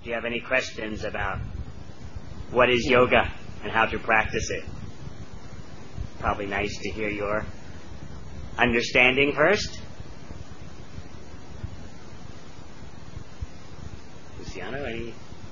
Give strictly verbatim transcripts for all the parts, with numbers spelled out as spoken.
Do you have any questions about what is yoga and how to practice it? Probably nice to hear your understanding first. Luciano, any?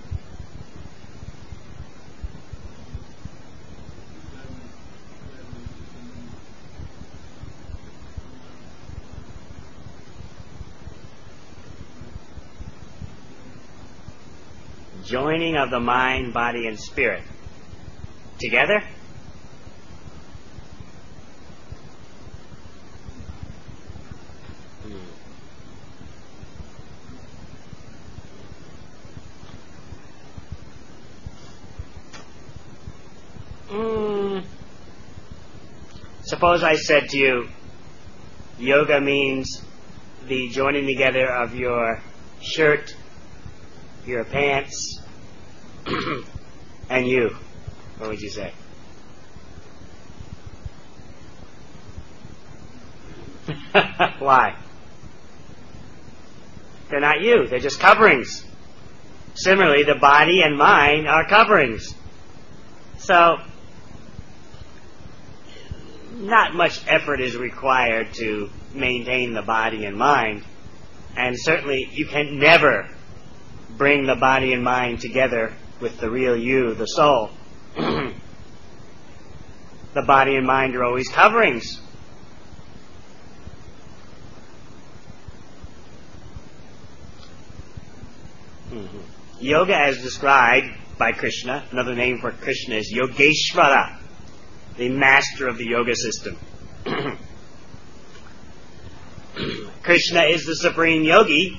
Joining of the mind, body, and spirit together? Mm. Suppose I said to you, yoga means the joining together of your shirt, your pants, and you. What would you say? Why? They're not you. They're just coverings. Similarly, the body and mind are coverings. So, not much effort is required to maintain the body and mind. And certainly, you can never bring the body and mind together with the real you, the soul. The body and mind are always coverings. Mm-hmm. Yoga, as described by Krishna, another name for Krishna is Yogeshvara, the master of the yoga system. Krishna is the supreme yogi,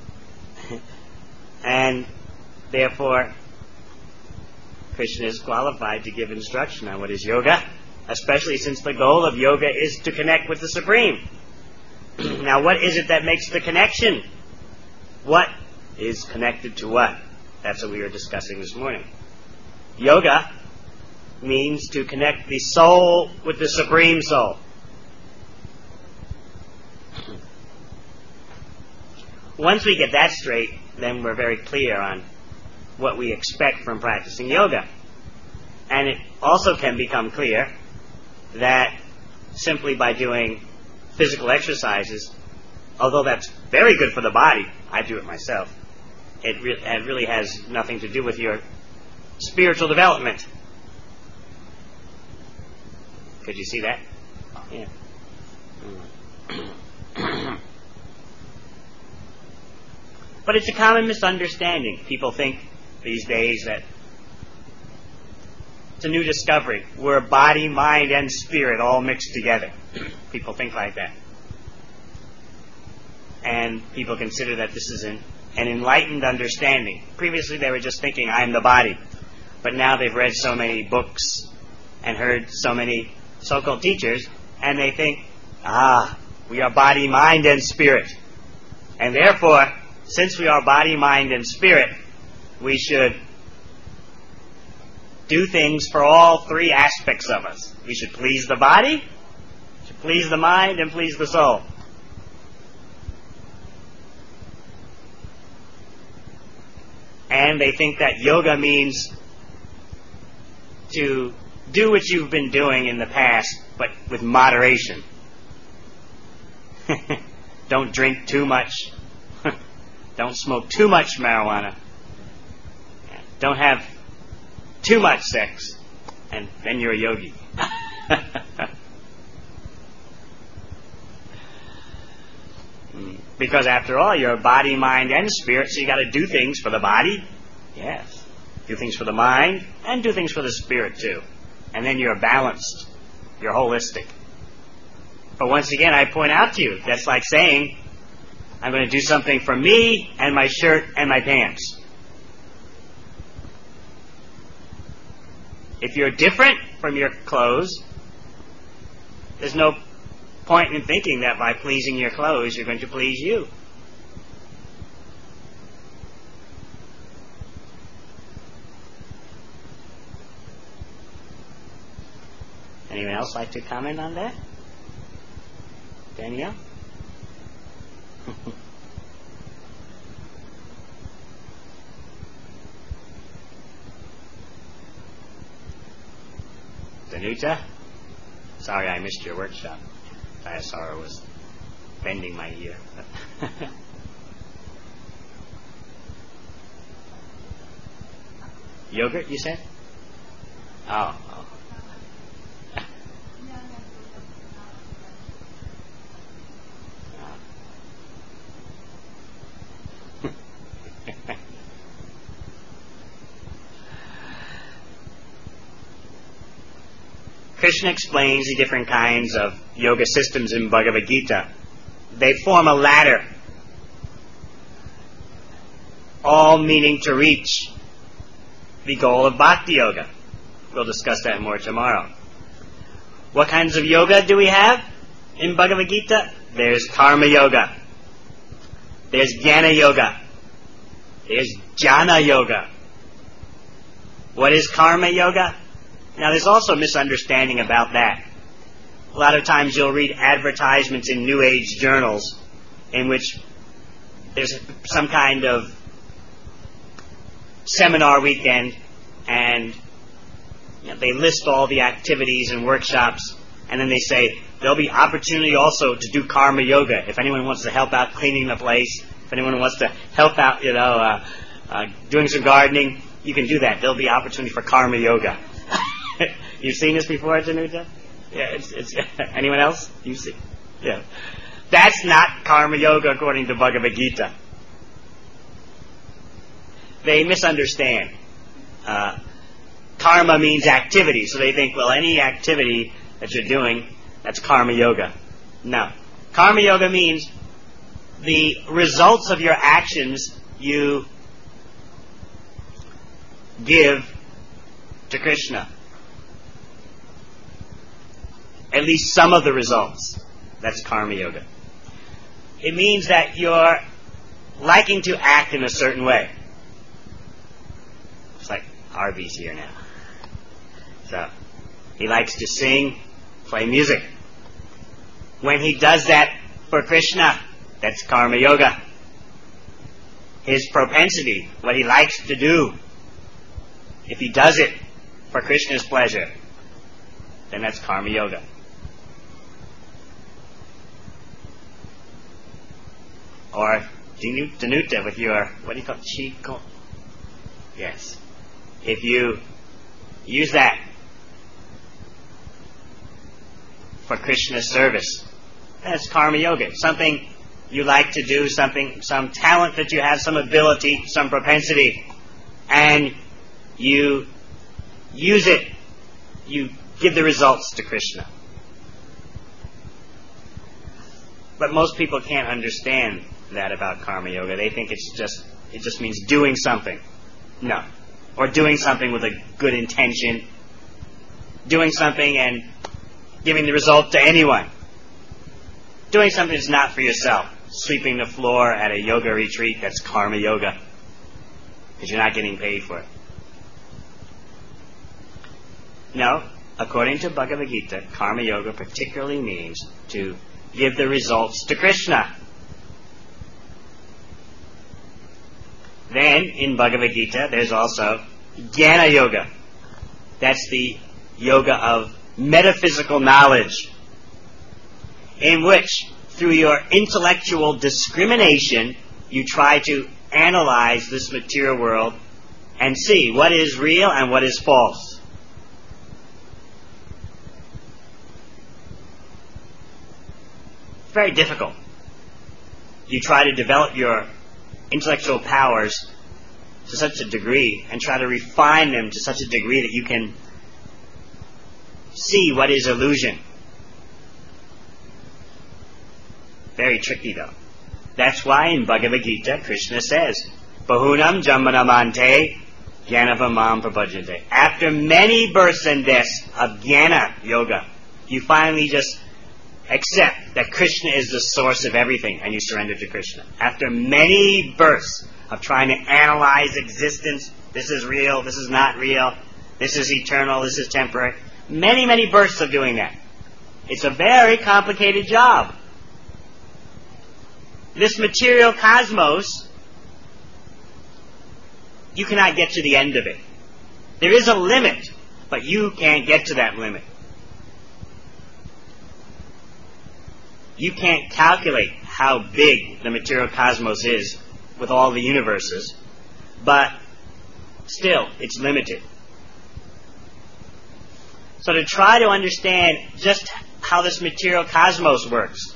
and therefore Krishna is qualified to give instruction on what is yoga, especially since the goal of yoga is to connect with the Supreme. Now, what is it that makes the connection? What is connected to what? That's what we were discussing this morning. Yoga means to connect the soul with the Supreme Soul. Once we get that straight, then we're very clear on what we expect from practicing yoga. And it also can become clear that simply by doing physical exercises, although that's very good for the body, I do it myself, it, re- it really has nothing to do with your spiritual development. Could you see that? Yeah. But it's a common misunderstanding. People think these days that it's a new discovery. We're body, mind, and spirit all mixed together. People think like that. And people consider that this is an, an enlightened understanding. Previously they were just thinking, I'm the body. But now they've read so many books and heard so many so-called teachers, and they think, ah, we are body, mind, and spirit. And therefore, since we are body, mind, and spirit, we should do things for all three aspects of us. We should please the body, should please the mind, and please the soul. And they think that yoga means to do what you've been doing in the past, but with moderation. Don't drink too much. Don't smoke too much marijuana. Don't have too much sex. And then you're a yogi. Because after all, you're body, mind, and spirit, so you got to do things for the body. Yes. Do things for the mind, and do things for the spirit too. And then you're balanced. You're holistic. But once again, I point out to you, that's like saying, I'm going to do something for me and my shirt and my pants. If you're different from your clothes, there's no point in thinking that by pleasing your clothes, you're going to please you. Anyone else like to comment on that? Danielle? Tanuta? Sorry I missed your workshop. Tayasara was bending my ear. Yogurt, you said? Oh, oh. Krishna explains the different kinds of yoga systems in Bhagavad Gita. They form a ladder, all meaning to reach the goal of Bhakti Yoga. We'll discuss that more tomorrow. What kinds of yoga do we have in Bhagavad Gita? There's Karma Yoga. There's Jnana Yoga. There's Jnana Yoga. What is Karma Yoga? Now, there's also a misunderstanding about that. A lot of times you'll read advertisements in New Age journals in which there's some kind of seminar weekend, and you know, they list all the activities and workshops, and then they say there'll be opportunity also to do Karma Yoga. If anyone wants to help out cleaning the place, if anyone wants to help out, you know, uh, uh, doing some gardening, you can do that. There'll be opportunity for Karma Yoga. You've seen this before, Tanuta? Yeah, it's, it's anyone else? You see? Yeah. That's not Karma Yoga according to Bhagavad Gita. They misunderstand. Uh, karma means activity, so they think, well, any activity that you're doing, that's Karma Yoga. No. Karma Yoga means the results of your actions you give to Krishna. At least some of the results. That's Karma Yoga. It means that you're liking to act in a certain way. It's like Harvey's here now. So, he likes to sing, play music. When he does that for Krishna, that's Karma Yoga. His propensity, what he likes to do, if he does it for Krishna's pleasure, then that's Karma Yoga. Or Tanuta with your, what do you call it, Chiko? Yes. If you use that for Krishna's service, that's Karma Yoga. Something you like to do, something, some talent that you have, some ability, some propensity, and you use it, you give the results to Krishna. But most people can't understand that about Karma Yoga. They think it's just, it just means doing something. No. Or doing something with a good intention. Doing something and giving the result to anyone. Doing something that's not for yourself. Sweeping the floor at a yoga retreat, that's Karma Yoga. Because you're not getting paid for it. No. According to Bhagavad Gita, Karma Yoga particularly means to give the results to Krishna. Then, in Bhagavad Gita, there's also Jnana Yoga. That's the yoga of metaphysical knowledge, in which, through your intellectual discrimination, you try to analyze this material world and see what is real and what is false. It's very difficult. You try to develop your intellectual powers to such a degree and try to refine them to such a degree that you can see what is illusion. Very tricky, though. That's why in Bhagavad Gita, Krishna says, Bahunam Jamanamante Jnanavamam Prabhajante. After many births and deaths of Jnana Yoga, you finally just accept that Krishna is the source of everything and you surrender to Krishna. After many births of trying to analyze existence, this is real, this is not real, this is eternal, this is temporary. Many, many births of doing that. It's a very complicated job. This material cosmos, you cannot get to the end of it. There is a limit, but you can't get to that limit. You can't calculate how big the material cosmos is with all the universes, but still, it's limited. So to try to understand just how this material cosmos works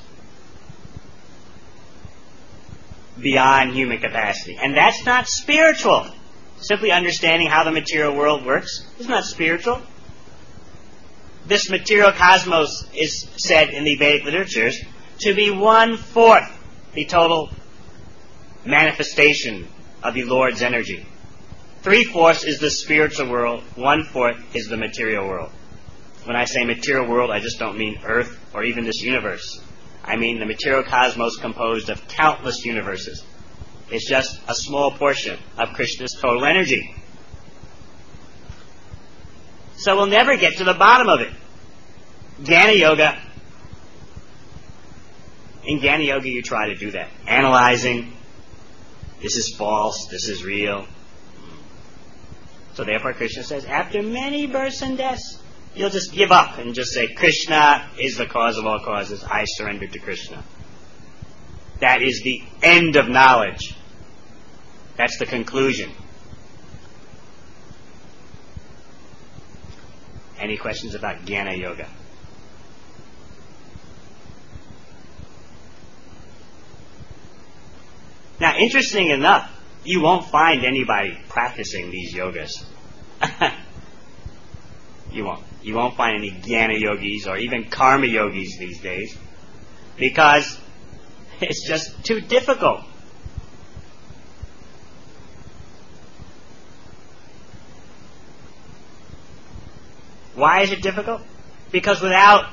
beyond human capacity, and that's not spiritual. Simply understanding how the material world works is not spiritual. This material cosmos is said in the Vedic literatures to be one-fourth the total manifestation of the Lord's energy. Three-fourths is the spiritual world, one-fourth is the material world. When I say material world, I just don't mean Earth or even this universe. I mean the material cosmos composed of countless universes. It's just a small portion of Krishna's total energy. So we'll never get to the bottom of it. Jnana Yoga. In Jnana Yoga you try to do that. Analyzing, this is false, this is real. So therefore Krishna says, after many births and deaths, you'll just give up and just say, Krishna is the cause of all causes. I surrender to Krishna. That is the end of knowledge. That's the conclusion. Any questions about Jnana Yoga? Now, interesting enough, you won't find anybody practicing these yogas. You won't. You won't find any Jnana Yogis or even Karma Yogis these days, because it's just too difficult. Why is it difficult? Because without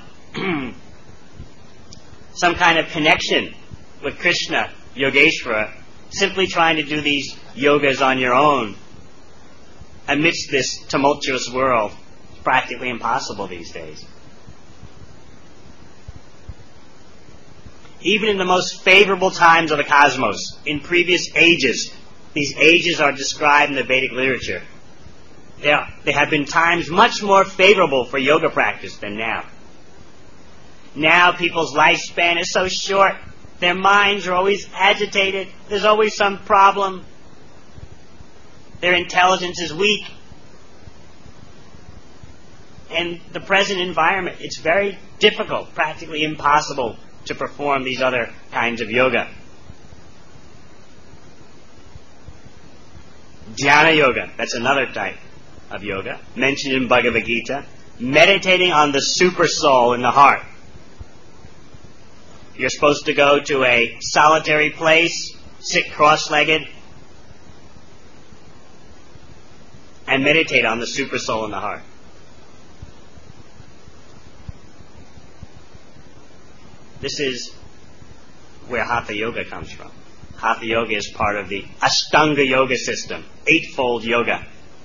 some kind of connection with Krishna, Yogeshwara, simply trying to do these yogas on your own amidst this tumultuous world, is practically impossible these days. Even in the most favorable times of the cosmos, in previous ages, these ages are described in the Vedic literature. There, there have been times much more favorable for yoga practice than now. Now people's lifespan is so short, their minds are always agitated, there's always some problem, their intelligence is weak. In the present environment, it's very difficult, practically impossible to perform these other kinds of yoga. Jnana Yoga, that's another type of yoga, mentioned in Bhagavad Gita, meditating on the super soul in the heart. You're supposed to go to a solitary place, sit cross-legged, and meditate on the super soul in the heart. This is where Hatha Yoga comes from. Hatha Yoga is part of the Ashtanga Yoga system, eightfold yoga.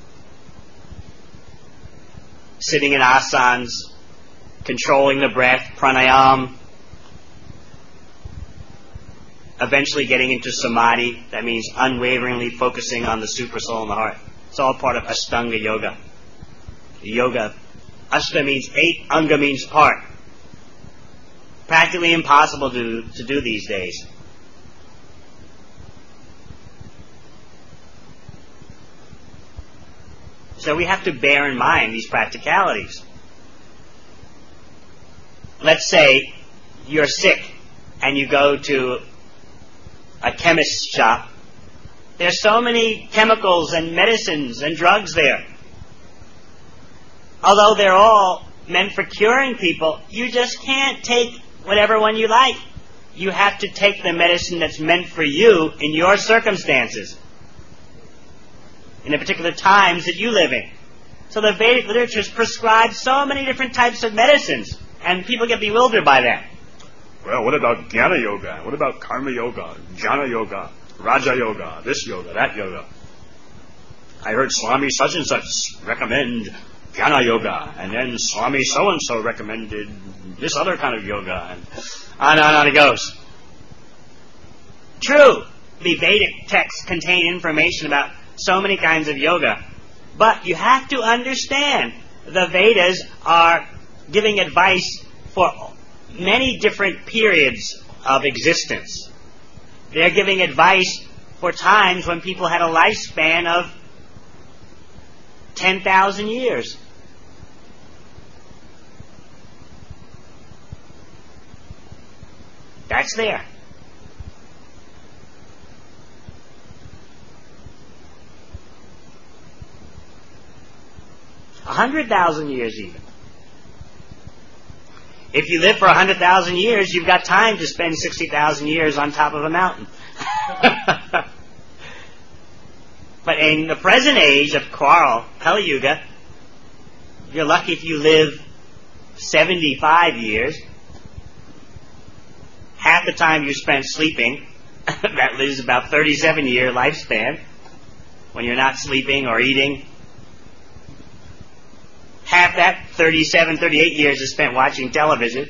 Sitting in asanas, controlling the breath, pranayam, eventually getting into samadhi, that means unwaveringly focusing on the super soul in the heart. It's all part of Ashtanga Yoga. Yoga, Ashta means eight, Anga means part. Practically impossible to, to do these days. So we have to bear in mind these practicalities. Let's say you're sick and you go to a chemist's shop. There's so many chemicals and medicines and drugs there. Although they're all meant for curing people, you just can't take whatever one you like. You have to take the medicine that's meant for you in your circumstances, in the particular times that you live in. So the Vedic literature prescribes so many different types of medicines, and people get bewildered by that. Well, what about Jnana Yoga? What about Karma Yoga, Jnana Yoga, Raja Yoga, this yoga, that yoga? I heard Swami such and such recommend Jnana Yoga, and then Swami so-and-so recommended this other kind of yoga, and on and on, on it goes. True, the Vedic texts contain information about so many kinds of yoga, but you have to understand the Vedas are giving advice for many different periods of existence. They're giving advice for times when people had a lifespan of ten thousand years. That's there. A hundred thousand years even. If you live for a hundred thousand years, you've got time to spend sixty thousand years on top of a mountain. But in the present age of Kwarl, Kali Yuga, you're lucky if you live seventy-five years. Half the time you spent sleeping. That leaves about thirty-seven year lifespan when you're not sleeping or eating. Half that, thirty-seven, thirty-eight years is spent watching television.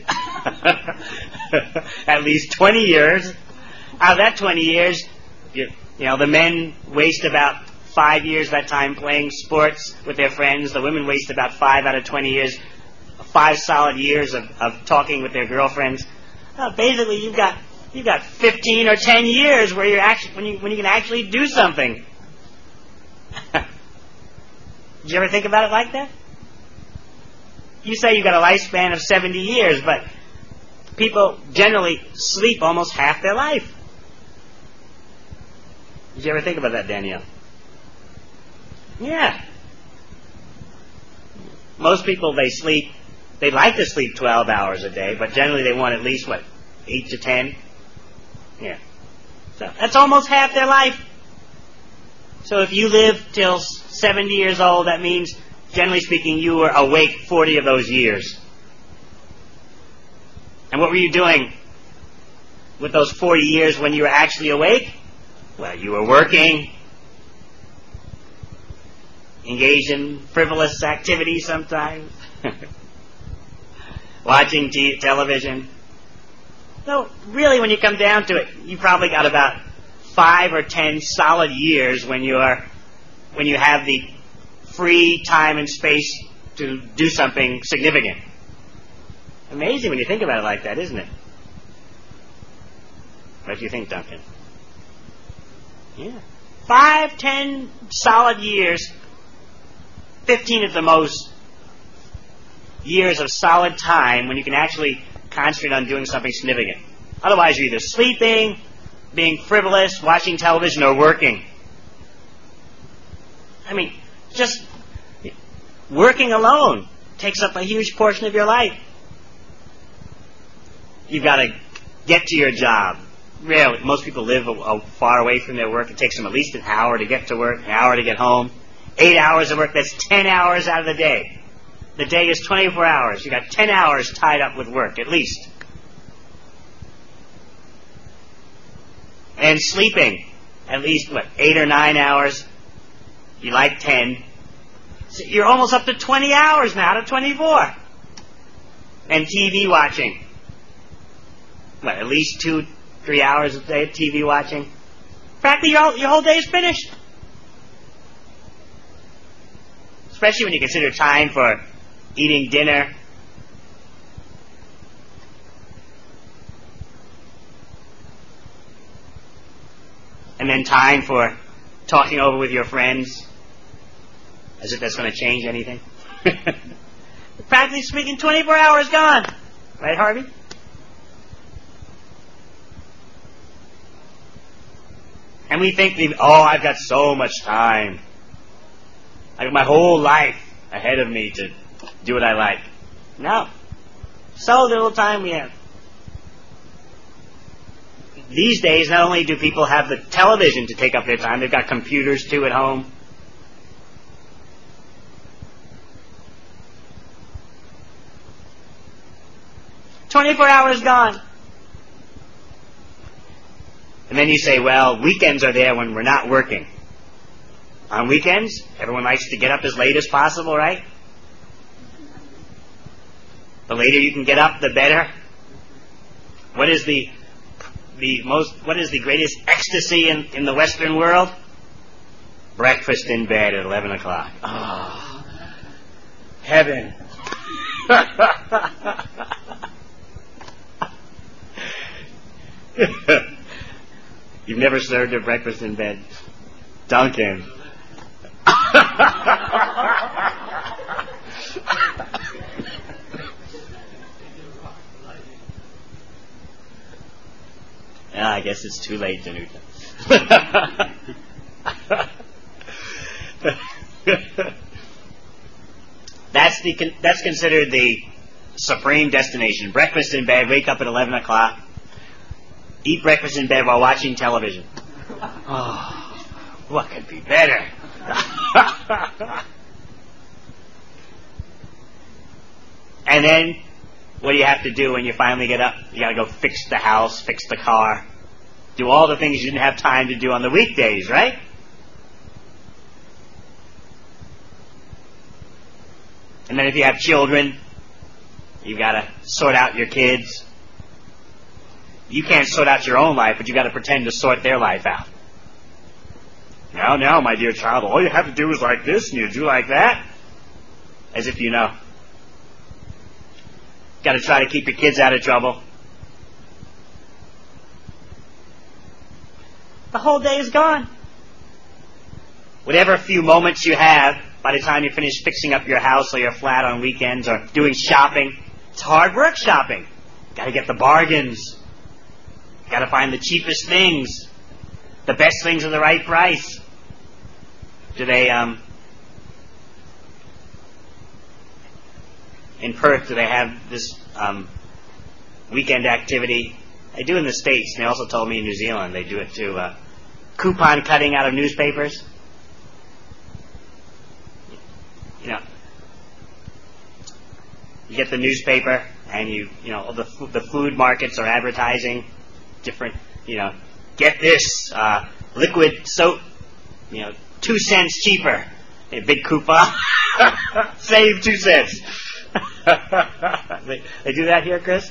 At least twenty years. Out of that twenty years, you, you know, the men waste about five years of that time playing sports with their friends. The women waste about five out of twenty years, five solid years of, of talking with their girlfriends. Uh, basically, you've got you've got fifteen or ten years where you're actually when you when you can actually do something. Did you ever think about it like that? You say you've got a lifespan of seventy years, but people generally sleep almost half their life. Did you ever think about that, Danielle? Yeah. Most people, they sleep, they like to sleep twelve hours a day, but generally they want at least, what, eight to ten? Yeah. So that's almost half their life. So if you live till seventy years old, that means, generally speaking, you were awake forty of those years. And what were you doing with those forty years when you were actually awake? Well, you were working, engaged in frivolous activities sometimes, watching t- television. So really, when you come down to it, you probably got about five or ten solid years when you are, when you have the free time and space to do something significant. Amazing when you think about it like that, isn't it? What do you think, Duncan? Yeah. Five, ten solid years, fifteen at the most, years of solid time when you can actually concentrate on doing something significant. Otherwise, you're either sleeping, being frivolous, watching television, or working. I mean, just working alone takes up a huge portion of your life. You've got to get to your job. Really, most people live a, a far away from their work. It takes them at least an hour to get to work, an hour to get home. Eight hours of work, that's ten hours out of the day. The day is twenty-four hours. You've got ten hours tied up with work, at least. And sleeping, at least, what, eight or nine hours. You like ten. So you're almost up to twenty hours now, to twenty-four. And T V watching. What, at least two, three hours a day of T V watching? Practically your whole, your whole day is finished. Especially when you consider time for eating dinner. And then time for talking over with your friends. As if that's going to change anything. Practically speaking, twenty-four hours gone. Right, Harvey? And we think, oh, I've got so much time. I got my whole life ahead of me to do what I like. No. So little time we have. These days, not only do people have the television to take up their time, they've got computers too at home. twenty-four hours gone. And then you say, well, weekends are there when we're not working. On weekends, everyone likes to get up as late as possible, right? The later you can get up, the better. What is the the most? What is the greatest ecstasy in, in the Western world? Breakfast in bed at eleven o'clock. Ah, oh, heaven. You've never served her breakfast in bed. Duncan. Yeah, I guess it's too late, Danuta. That's the that's considered the supreme destination. Breakfast in bed, wake up at eleven o'clock, eat breakfast in bed while watching television. Oh, what could be better? And then, what do you have to do when you finally get up? You got to go fix the house, fix the car, do all the things you didn't have time to do on the weekdays, right? And then if you have children, you've got to sort out your kids. You can't sort out your own life, but you've got to pretend to sort their life out. Now, now, my dear child, all you have to do is like this, and you do like that. As if you know. Got to try to keep your kids out of trouble. The whole day is gone. Whatever few moments you have, by the time you finish fixing up your house or your flat on weekends or doing shopping, it's hard work shopping. Got to get the bargains. Got to find the cheapest things. The best things at the right price. Do they, um... in Perth, do they have this um, weekend activity? They do in the States, and they also told me in New Zealand they do it too. Uh, coupon cutting out of newspapers. You know, you get the newspaper, and you, you know, the the food markets are advertising different, you know, get this uh, liquid soap, you know, two cents cheaper. A big coupon, save two cents. they, they do that here, Chris?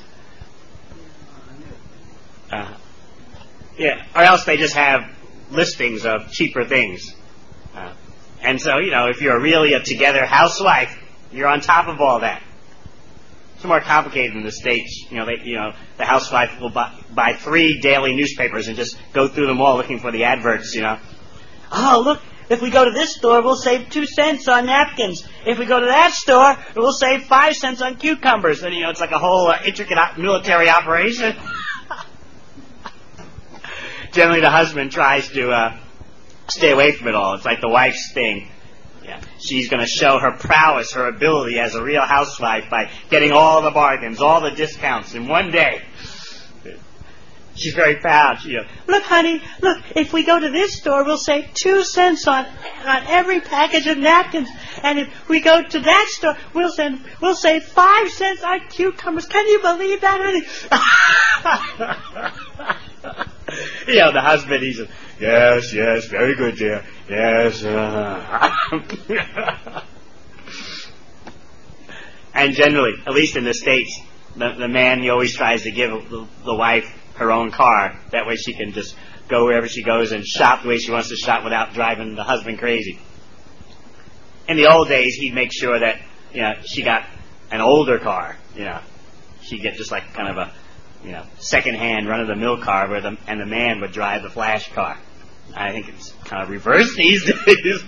Uh, yeah, or else they just have listings of cheaper things. Uh, and so, you know, if you're really a together housewife, you're on top of all that. It's more complicated in the States. You know, they, you know, the housewife will buy, buy three daily newspapers and just go through them all looking for the adverts, you know. Oh, look. If we go to this store, we'll save two cents on napkins. If we go to that store, we'll save five cents on cucumbers. And, you know, it's like a whole uh, intricate op- military operation. Generally, the husband tries to uh, stay away from it all. It's like the wife's thing. Yeah. She's going to show her prowess, her ability as a real housewife by getting all the bargains, all the discounts in one day. She's very proud. She goes, look, honey, look, if we go to this store, we'll save two cents on on every package of napkins. And if we go to that store, we'll send, we'll save five cents on cucumbers. Can you believe that, honey? You know, the husband, he's, yes, yes, very good, dear. Yes. Uh. And generally, at least in the States, the, the man, he always tries to give the, the wife her own car. That way she can just go wherever she goes and shop the way she wants to shop without driving the husband crazy. In the old days, he'd make sure that, you know, she got an older car, you know. She'd get just like kind of a, you know, second-hand, run-of-the-mill car where the, and the man would drive the flash car. I think it's kind of reversed these days.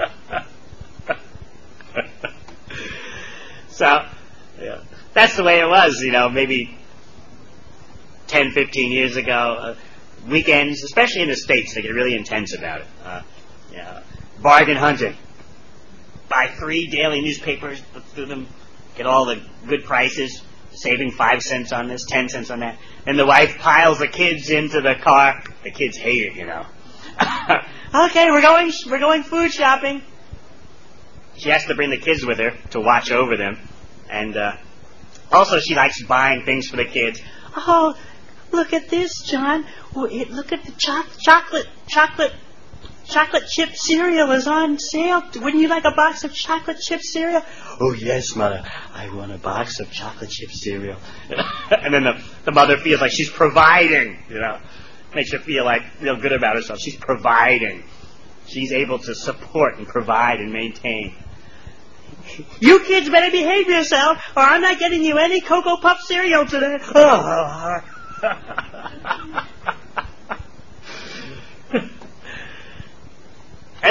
So, yeah, that's the way it was, you know, maybe ten, fifteen years ago. Uh, weekends, especially in the States, they get really intense about it. Uh, you know, bargain hunting. Buy three daily newspapers, look through them, get all the good prices, saving five cents on this, ten cents on that. And the wife piles the kids into the car. The kids hate it, you know. Okay, we're going, we're going food shopping. She has to bring the kids with her to watch over them. And uh, also she likes buying things for the kids. Oh, look at this, John. Look at the cho- chocolate, chocolate, chocolate chip cereal is on sale. Wouldn't you like a box of chocolate chip cereal? Oh, yes, Mother. I want a box of chocolate chip cereal. And then the, the mother feels like she's providing, you know. Makes her feel like, feel good about herself. She's providing. She's able to support and provide and maintain. You kids better behave yourself, or I'm not getting you any Cocoa Puff cereal today.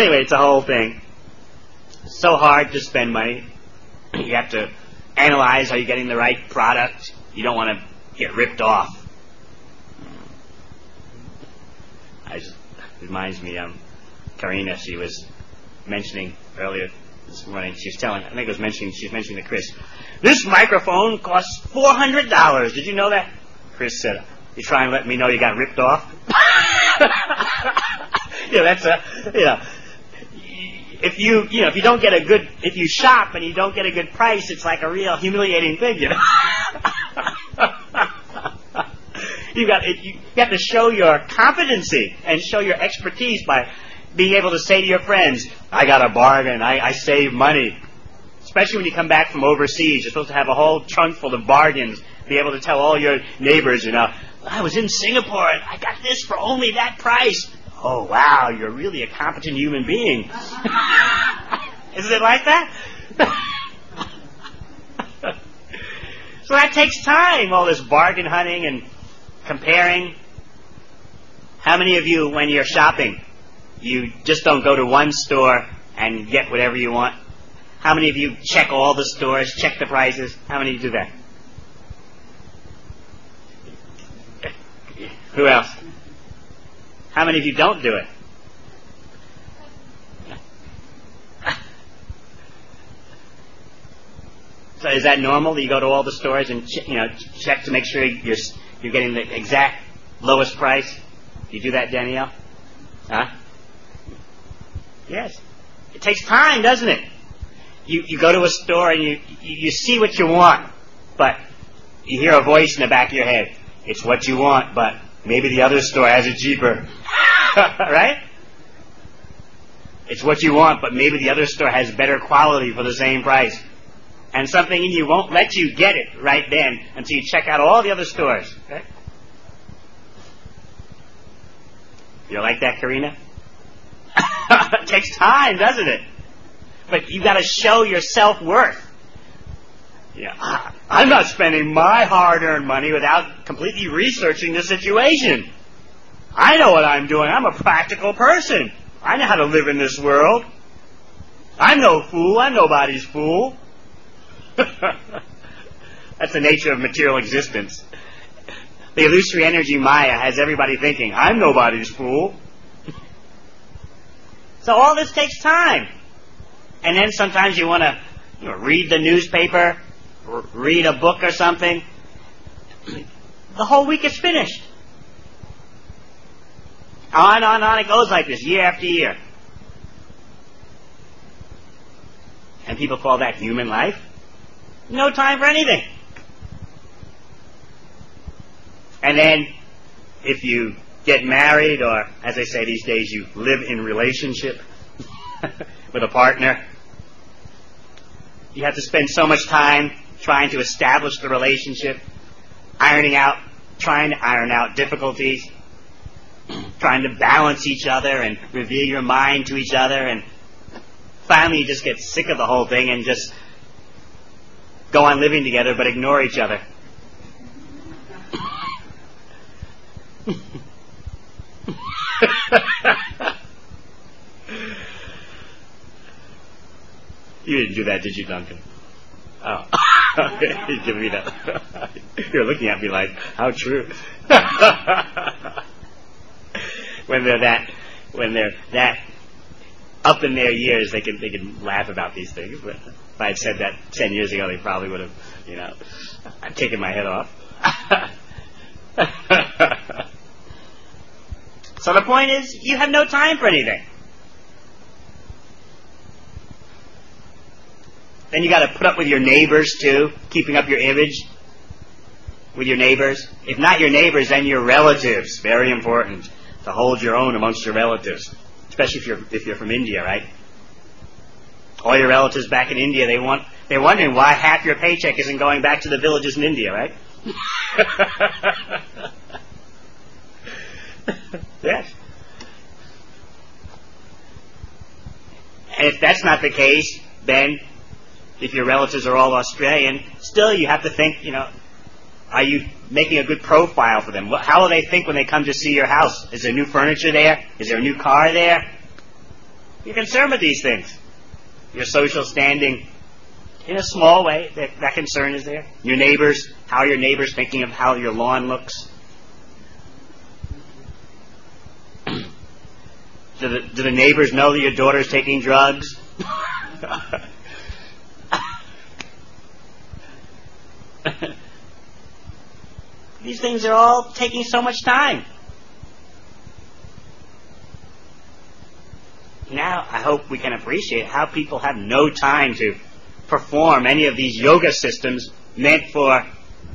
Anyway, it's a whole thing. So hard to spend money. You have to analyze, are you getting the right product? You don't want to get ripped off. I just, it reminds me, um, Karina, she was mentioning earlier this morning, she was telling, I think it was mentioning, she was mentioning to Chris, this microphone costs four hundred dollars. Did you know that? Chris said, you trying to let me know you got ripped off? You know, that's a, you know, if you, you know, if you don't get a good, if you shop and you don't get a good price, it's like a real humiliating thing, you know. You got, you have to show your competency and show your expertise by being able to say to your friends, I got a bargain, I, I save money. Especially when you come back from overseas, you're supposed to have a whole trunk full of bargains, be able to tell all your neighbors, you know, I was in Singapore and I got this for only that price. Oh, wow, you're really a competent human being. Isn't it like that? So that takes time, all this bargain hunting and comparing. How many of you, when you're shopping, you just don't go to one store and get whatever you want? How many of you check all the stores, check the prices? How many of you do that? Who else? How many of you don't do it? So is that normal that you go to all the stores and ch- you know check to make sure you're you're getting the exact lowest price? You do that, Danielle? Huh? Yes. It takes time, doesn't it? You you go to a store and you you see what you want, but you hear a voice in the back of your head. It's what you want, but maybe the other store has it cheaper. Right? It's what you want, but maybe the other store has better quality for the same price. And something in you won't let you get it right then until you check out all the other stores. Okay? You like that, Karina? It takes time, doesn't it? But you've got to show your self-worth. Yeah, I'm not spending my hard-earned money without completely researching the situation. I know what I'm doing. I'm a practical person. I know how to live in this world. I'm no fool. I'm nobody's fool. That's the nature of material existence. The illusory energy Maya has everybody thinking, I'm nobody's fool. So all this takes time. And then sometimes you want to you know, read the newspaper, or read a book or something. The whole week is finished. On and on and on it goes like this, year after year. And people call that human life. No time for anything. And then, if you get married, or as they say these days, you live in relationship with a partner, you have to spend so much time trying to establish the relationship, ironing out, trying to iron out difficulties, trying to balance each other and reveal your mind to each other, and finally you just get sick of the whole thing and just go on living together but ignore each other. You didn't do that, did you, Duncan? Oh. He's giving me that. You're looking at me like, how true. When they're that, when they're that up in their years, they can they can laugh about these things. But if I had said that ten years ago, they probably would have, you know, taken my head off. So the point is, you have no time for anything. Then you got to put up with your neighbors too, keeping up your image with your neighbors. If not your neighbors, then your relatives. Very important to hold your own amongst your relatives, especially if you're if you're from India, right? All your relatives back in India, they want they're wondering why half your paycheck isn't going back to the villages in India, right? Yes. And if that's not the case, then if your relatives are all Australian, still you have to think, you know, are you making a good profile for them? How will they think when they come to see your house? Is there new furniture there? Is there a new car there? You're concerned with these things. Your social standing, in a small way, that, that concern is there. Your neighbors, how are your neighbors thinking of how your lawn looks? Do the, do the neighbors know that your daughter's taking drugs? These things are all taking so much time. Now, I hope we can appreciate how people have no time to perform any of these yoga systems meant for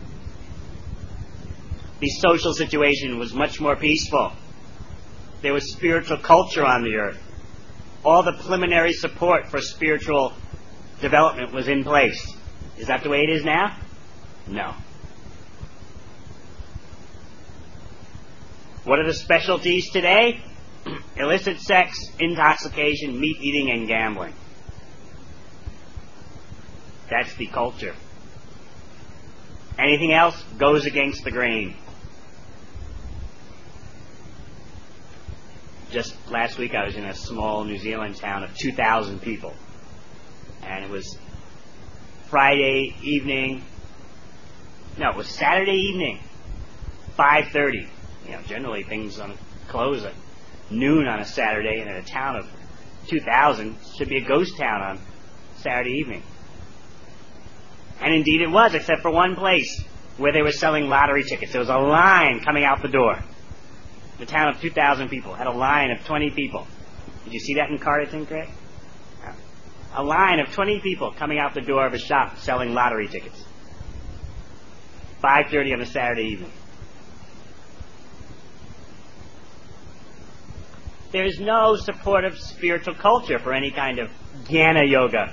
the social situation was much more peaceful. There was spiritual culture on the earth. All the preliminary support for spiritual development was in place. Is that the way it is now? No. What are the specialties today? Illicit sex, intoxication, meat eating, and gambling. That's the culture. Anything else goes against the grain. Just last week I was in a small New Zealand town of two thousand people. And it was Friday evening. No, it was Saturday evening. five thirty. You know, generally things on close at noon on a Saturday, and in a town of two thousand should be a ghost town on Saturday evening. And indeed it was, except for one place where they were selling lottery tickets. There was a line coming out the door. The town of two thousand people had a line of twenty people. Did you see that in Carterton, Craig? No. A line of twenty people coming out the door of a shop selling lottery tickets. five thirty on a Saturday evening. There's no supportive spiritual culture for any kind of Jnana yoga.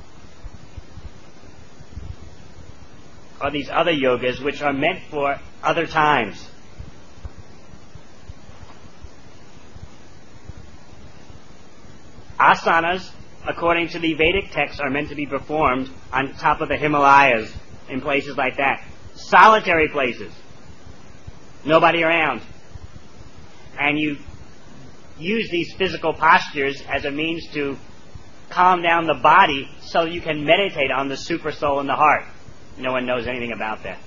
Or these other yogas which are meant for other times. Asanas, according to the Vedic texts, are meant to be performed on top of the Himalayas, in places like that. Solitary places. Nobody around. And you use these physical postures as a means to calm down the body so you can meditate on the super soul in the heart. No one knows anything about that.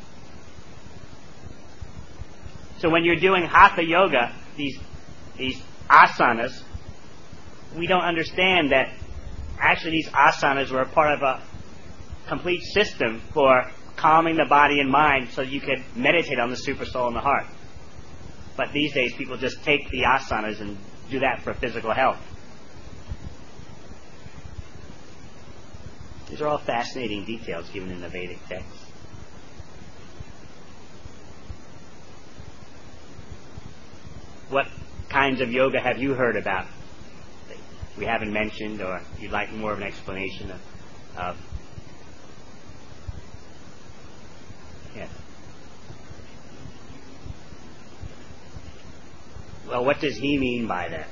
So when you're doing Hatha yoga, these, these asanas, we don't understand that actually these asanas were a part of a complete system for calming the body and mind so you could meditate on the super soul in the heart. But these days people just take the asanas and do that for physical health. These are all fascinating details given in the Vedic texts. What kinds of yoga have you heard about that we haven't mentioned, or you'd like more of an explanation of? of yes. Well, what does he mean by that?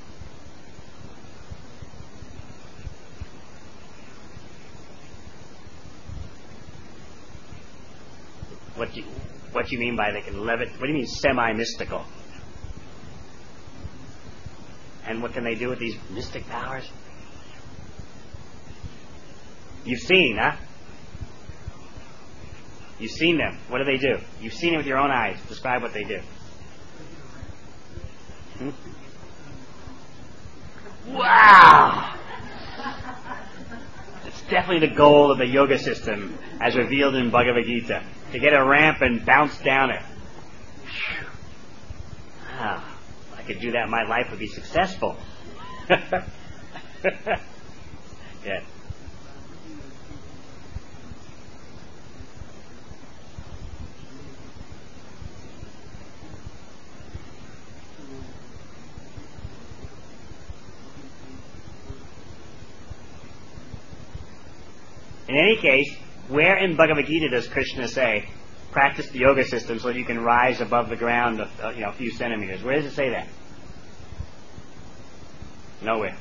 What do you, what do you mean by they can levitate? What do you mean semi-mystical? And what can they do with these mystic powers? You've seen, huh? You've seen them. What do they do? You've seen it with your own eyes. Describe what they do. Hmm? Wow! It's definitely the goal of the yoga system as revealed in Bhagavad Gita. To get a ramp and bounce down it. Ah, if I could do that, my life would be successful. Yeah. In any case, where in Bhagavad Gita does Krishna say, practice the yoga system so that you can rise above the ground a, uh, you know, a few centimeters? Where does it say that? Nowhere.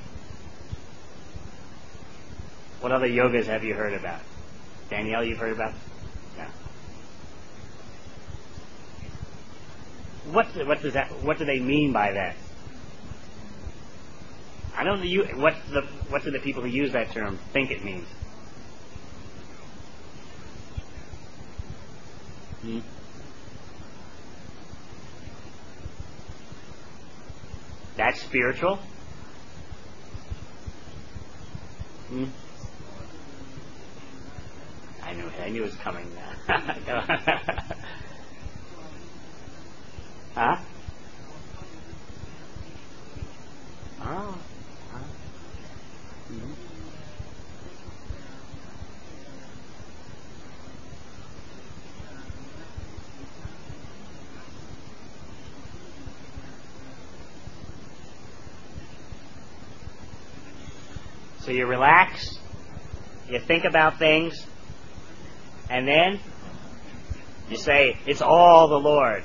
What other yogas have you heard about? Danielle, you've heard about? No. What, what does that? What do they mean by that? I don't know you, what the what do the people who use that term think it means? Hmm? That's spiritual? Hmm? I knew I knew it was coming. Huh? Oh. Huh? Mm-hmm. So you relax, you think about things, and then you say, it's all the Lord.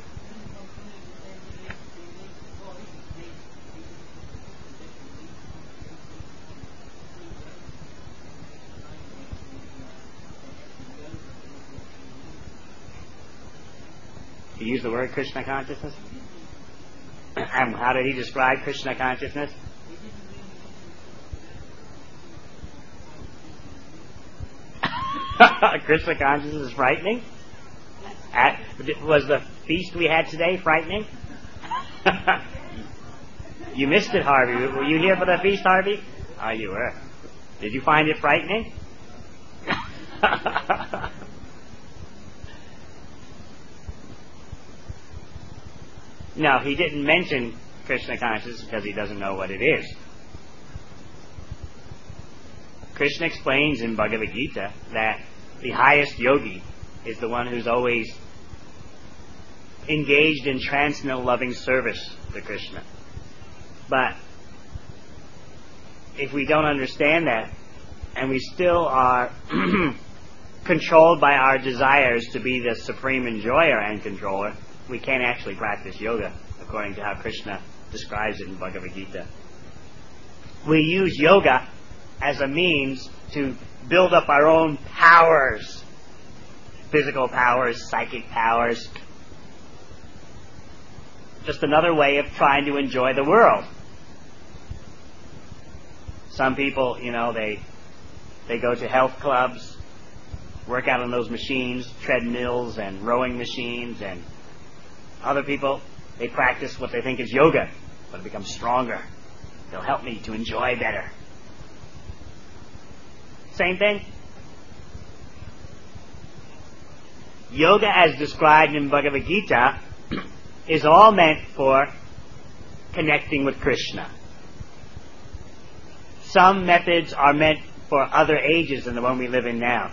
You use the word Krishna consciousness? And how did he describe Krishna consciousness? Krishna consciousness is frightening? At, was the feast we had today frightening? You missed it, Harvey. Were you here for the feast, Harvey? Oh, you were. Did you find it frightening? No, he didn't mention Krishna consciousness because he doesn't know what it is. Krishna explains in Bhagavad Gita that the highest yogi is the one who's always engaged in transcendental loving service to Krishna. But if we don't understand that, and we still are controlled by our desires to be the supreme enjoyer and controller, we can't actually practice yoga according to how Krishna describes it in Bhagavad Gita. We use yoga as a means to build up our own powers, physical powers, psychic powers. Just another way of trying to enjoy the world. Some people, you know, they they go to health clubs, work out on those machines, treadmills and rowing machines, and other people, they practice what they think is yoga, but to become stronger. They'll help me to enjoy better. Same thing. Yoga, as described in Bhagavad Gita, is all meant for connecting with Krishna. Some methods are meant for other ages than the one we live in now.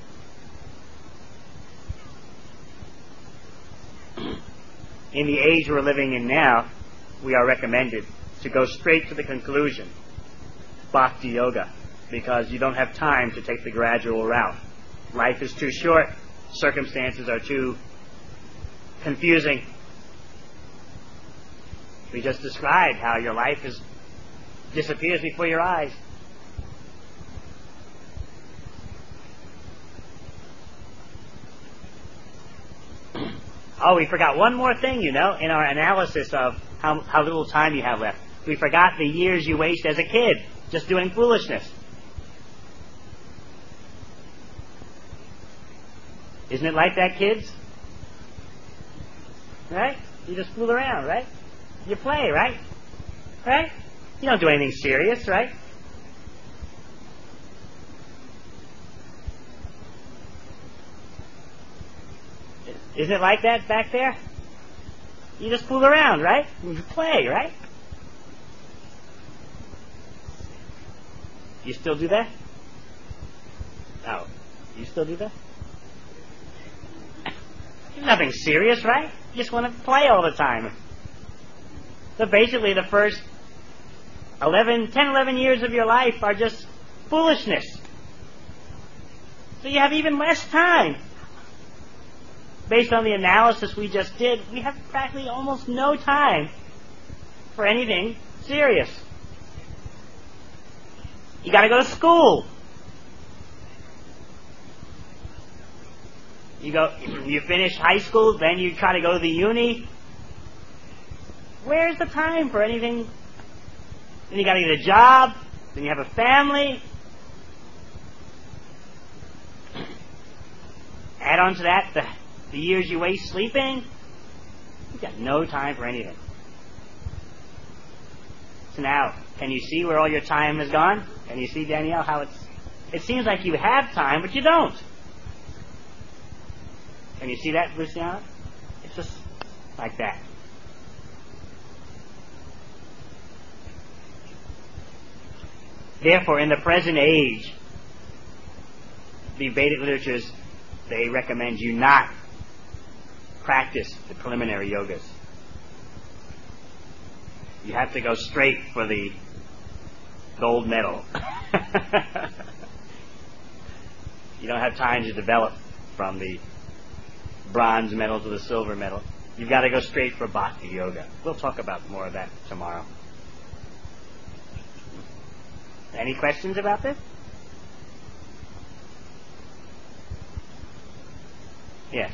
In the age we're living in now, we are recommended to go straight to the conclusion, Bhakti Yoga, because you don't have time to take the gradual route. Life is too short, circumstances are too confusing. We just described how your life is disappears before your eyes. Oh, we forgot one more thing, you know, in our analysis of how, how little time you have left. We forgot the years you waste as a kid just doing foolishness. Isn't it like that, kids? Right? You just fool around, right? You play, right? Right? You don't do anything serious, right? Isn't it like that back there? You just fool around, right? You play, right? You still do that? Oh, you still do that? Nothing serious, right? You just want to play all the time. So basically the first eleven, ten, eleven years of your life are just foolishness. So you have even less time. Based on the analysis we just did, we have practically almost no time for anything serious. You got to go to school. You go, you finish high school, then you try to go to the uni. Where's the time for anything Then you got to get a job. Then you have a family. Add on to that the, the years you waste sleeping. You've got no time for anything. So now, can you see where all your time has gone? Can you see, Danielle, how it's... It seems like you have time, but you don't. Can you see that, Luciana? It's just like that. Therefore, in the present age, the Vedic literatures, they recommend you not practice the preliminary yogas. You have to go straight for the gold medal. You don't have time to develop from the bronze medal to the silver medal. You've got to go straight for Bhakti Yoga. We'll talk about more of that tomorrow. Any questions about this? Yes.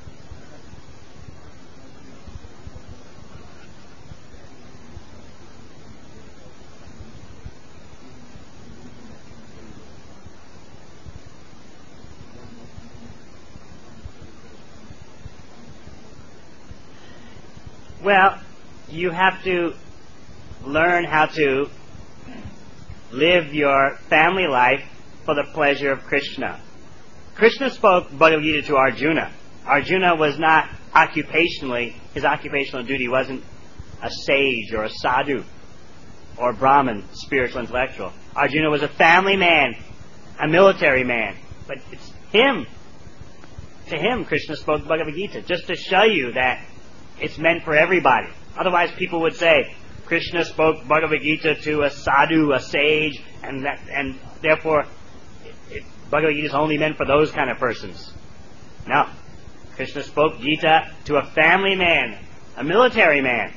Well, you have to learn how to live your family life for the pleasure of Krishna. Krishna spoke Bhagavad Gita to Arjuna. Arjuna was not occupationally, his occupational duty wasn't a sage or a sadhu or Brahmin, spiritual intellectual. Arjuna was a family man, a military man. But it's him, to him Krishna spoke Bhagavad Gita, just to show you that it's meant for everybody. Otherwise people would say, Krishna spoke Bhagavad Gita to a sadhu, a sage, and that, and therefore it, it, Bhagavad Gita is only meant for those kind of persons. No. Krishna spoke Gita to a family man, a military man.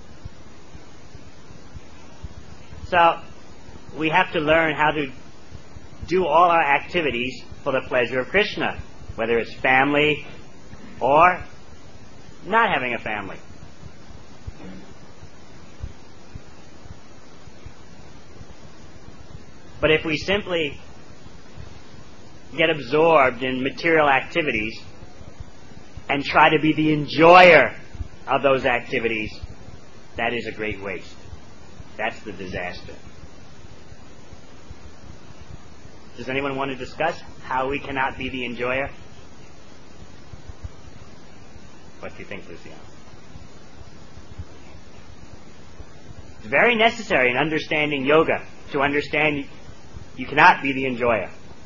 So we have to learn how to do all our activities for the pleasure of Krishna, whether it's family or not having a family. But if we simply get absorbed in material activities and try to be the enjoyer of those activities, that is a great waste. That's the disaster. Does anyone want to discuss how we cannot be the enjoyer? What do you think, Luciana? It's very necessary in understanding yoga to understand you cannot be the enjoyer.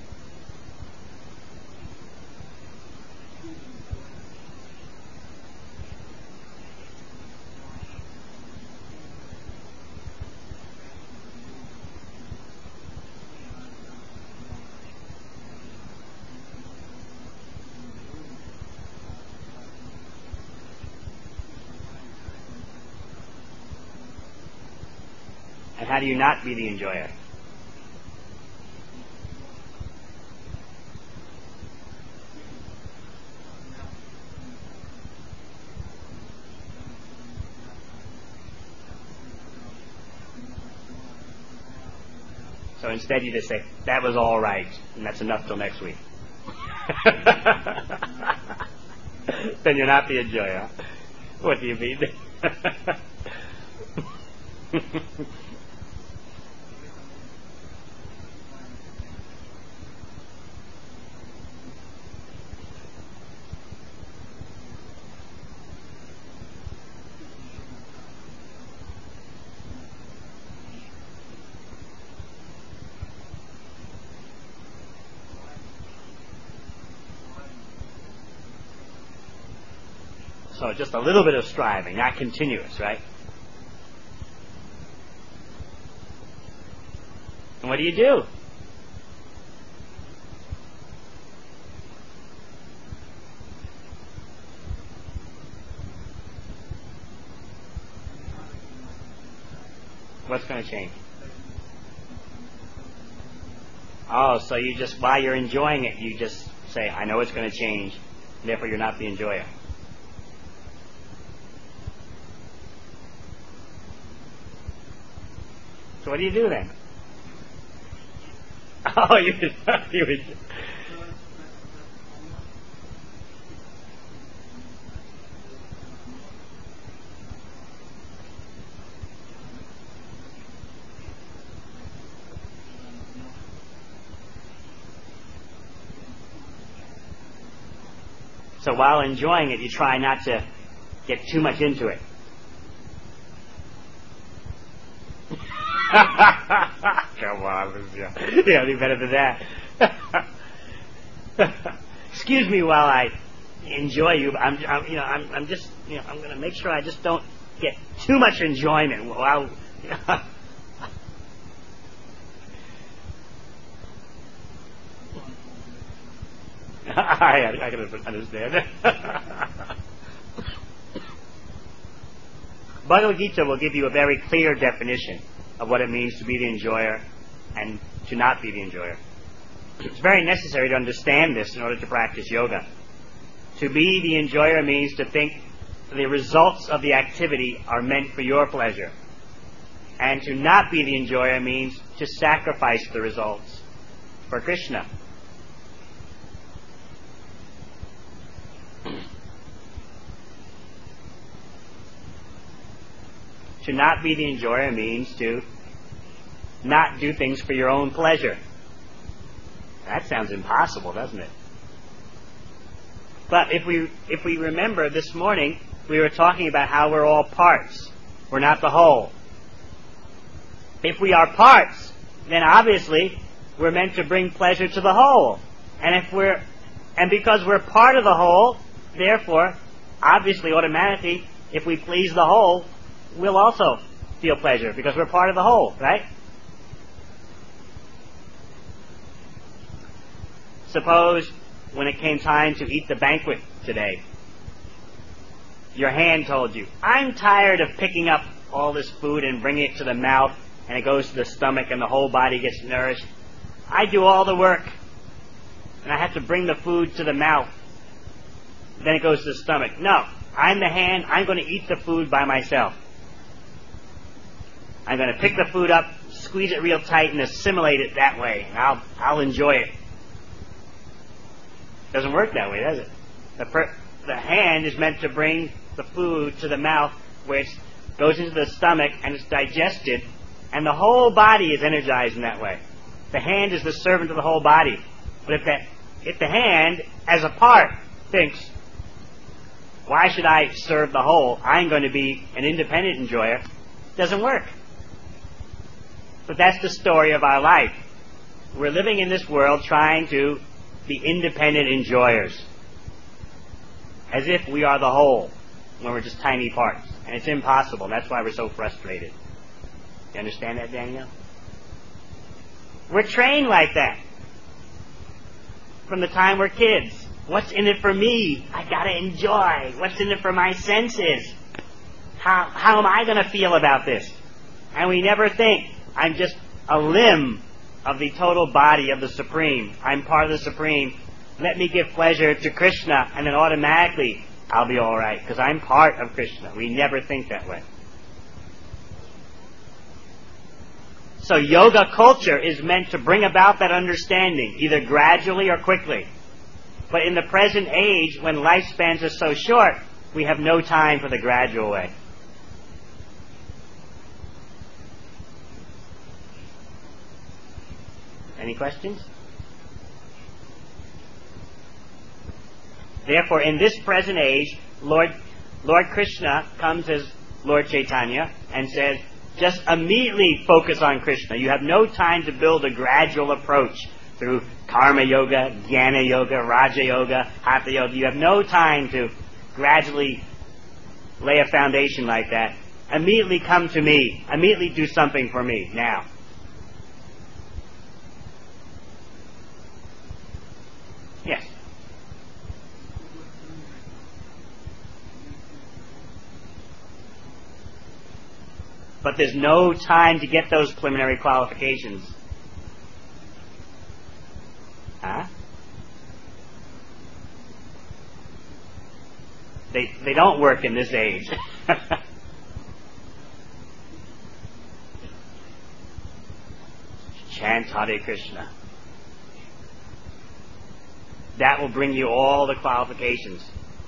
And how do you not be the enjoyer? So instead you just say, that was all right, and that's enough till next week. Then you're not the enjoyer. What do you mean? So just a little bit of striving, not continuous, right? And what do you do? What's going to change? Oh, so you just, while you're enjoying it, you just say, I know it's going to change, therefore you're not the enjoyer. So what do you do then? Oh, you would, you would. So while enjoying it, you try not to get too much into it. Come on, yeah, yeah, any better than that. Excuse me while I enjoy you. But I'm, I'm, you know, I'm, I'm just, you know, I'm going to make sure I just don't get too much enjoyment while. You know, I, I can understand. Bhagavad Gita will give you a very clear definition of what it means to be the enjoyer and to not be the enjoyer. It's very necessary to understand this in order to practice yoga. To be the enjoyer means to think the results of the activity are meant for your pleasure. And to not be the enjoyer means to sacrifice the results for Krishna. To not be the enjoyer means to not do things for your own pleasure. That sounds impossible, doesn't it? But if we if we remember this morning, we were talking about how we're all parts. We're not the whole. If we are parts, then obviously we're meant to bring pleasure to the whole. And if we're and because we're part of the whole, therefore, obviously, automatically, if we please the whole, we'll also feel pleasure because we're part of the whole, right? Suppose when it came time to eat the banquet today, your hand told you, I'm tired of picking up all this food and bringing it to the mouth and it goes to the stomach and the whole body gets nourished. I do all the work and I have to bring the food to the mouth. Then it goes to the stomach. No, I'm the hand. I'm going to eat the food by myself. I'm going to pick the food up, squeeze it real tight, and assimilate it that way. And I'll I'll enjoy it. Doesn't work that way, does it? The per, the hand is meant to bring the food to the mouth, where it goes into the stomach and it's digested, and the whole body is energized in that way. The hand is the servant of the whole body. But if that if the hand, as a part, thinks, why should I serve the whole? I'm going to be an independent enjoyer. It doesn't work. But that's the story of our life. We're living in this world trying to be independent enjoyers. As if we are the whole, when we're just tiny parts. And it's impossible. That's why we're so frustrated. You understand that, Danielle? We're trained like that. From the time we're kids. What's in it for me? I gotta enjoy. What's in it for my senses? How, how am I going to feel about this? And we never think, I'm just a limb of the total body of the Supreme. I'm part of the Supreme. Let me give pleasure to Krishna, and then automatically I'll be all right, because I'm part of Krishna. We never think that way. So yoga culture is meant to bring about that understanding, either gradually or quickly. But in the present age, when lifespans are so short, we have no time for the gradual way. Any questions? Therefore, in this present age, Lord, Lord Krishna comes as Lord Chaitanya and says, just immediately focus on Krishna. You have no time to build a gradual approach through Karma Yoga, Jnana Yoga, Raja Yoga, Hatha Yoga. You have no time to gradually lay a foundation like that. Immediately come to me. Immediately do something for me now. Yes. But there's no time to get those preliminary qualifications. Huh? They they don't work in this age. chant Hare Krishna. That will bring you all the qualifications.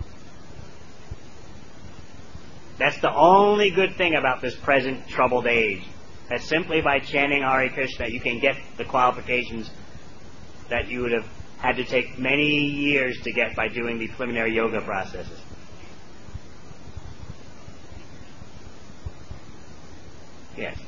That's the only good thing about this present troubled age. That simply by chanting Hare Krishna, you can get the qualifications that you would have had to take many years to get by doing the preliminary yoga processes. Yes.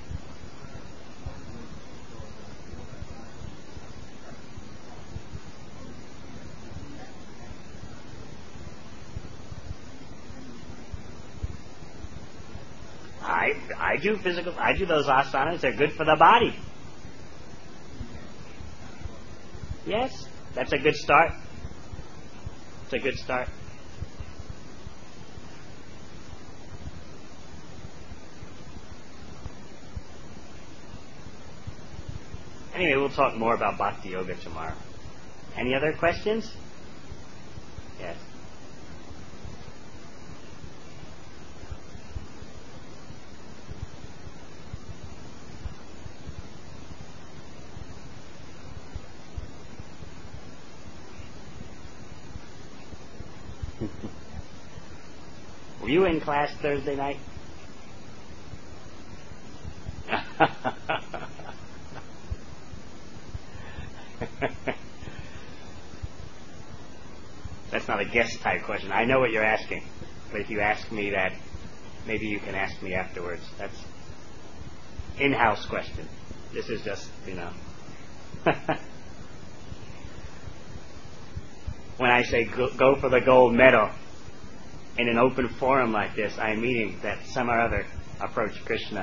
I I do physical. I do those asanas. They're good for the body. Yes, that's a good start. It's a good start. Anyway, we'll talk more about Bhakti Yoga tomorrow. Any other questions? Yes. Were you in class Thursday night? That's not a guest type question. I know what you're asking. But if you ask me that, maybe you can ask me afterwards. That's in-house question. This is just, you know. When I say go, go for the gold medal in an open forum like this, I am meaning that some or other approach Krishna.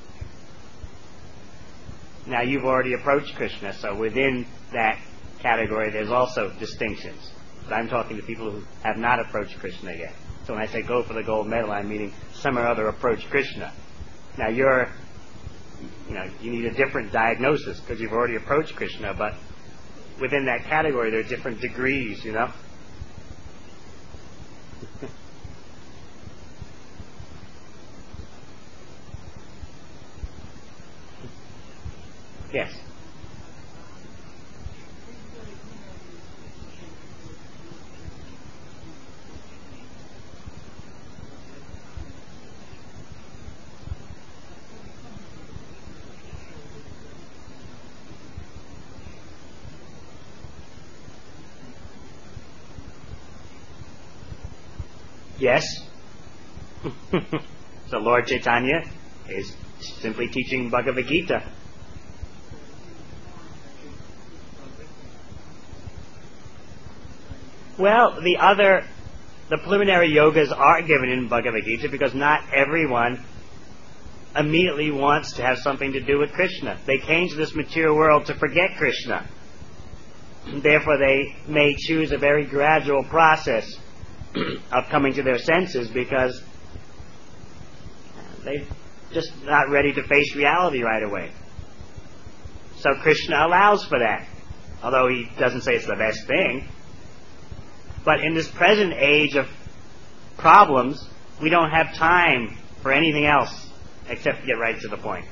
Now, you've already approached Krishna, so within that category there's also distinctions. But I'm talking to people who have not approached Krishna yet. So when I say go for the gold medal, I'm meaning some or other approach Krishna. Now, you're, you know, you need a different diagnosis because you've already approached Krishna, but within that category there are different degrees, you know. Yes. Yes. So Lord Chaitanya is simply teaching Bhagavad Gita. Well, the other, the preliminary yogas are given in Bhagavad Gita because not everyone immediately wants to have something to do with Krishna. They came to this material world to forget Krishna. Therefore, they may choose a very gradual process of coming to their senses because they're just not ready to face reality right away. So Krishna allows for that, although he doesn't say it's the best thing. But in this present age of problems, we don't have time for anything else except to get right to the point.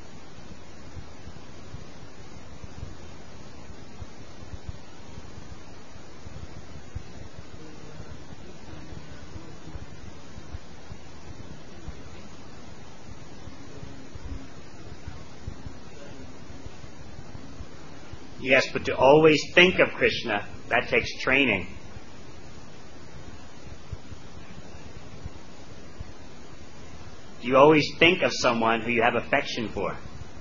Yes, but to always think of Krishna, that takes training. You always think of someone who you have affection for.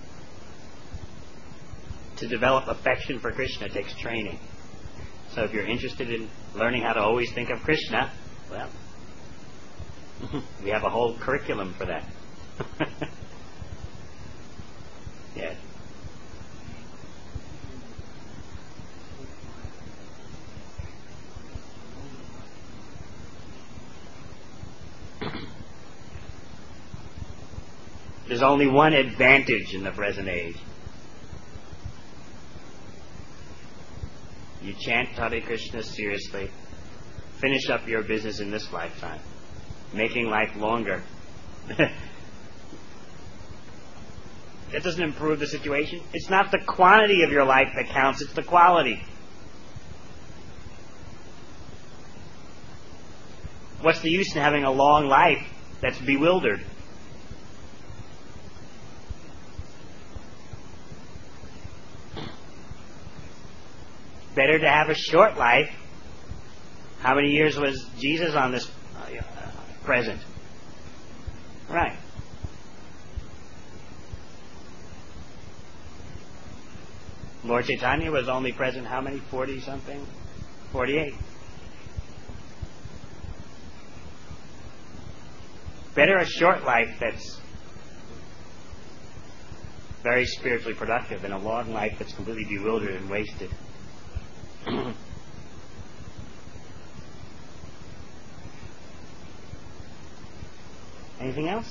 To develop affection for Krishna takes training. So if you're interested in learning how to always think of Krishna, well, we have a whole curriculum for that. Yes. There's only one advantage in the present age. You chant Hare Krishna seriously, finish up your business in this lifetime, making life longer. That doesn't improve the situation. It's not the quantity of your life that counts, it's the quality. What's the use in having a long life that's bewildered? Better to have a short life. How many years was Jesus on this uh, present? Right. Lord Chaitanya was only present how many? forty something? forty-eight. Better a short life that's very spiritually productive than a long life that's completely bewildered and wasted. Anything else?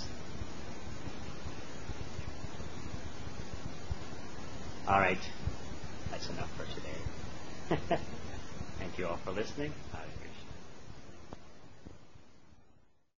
All right. That's enough for today. Thank you all for listening.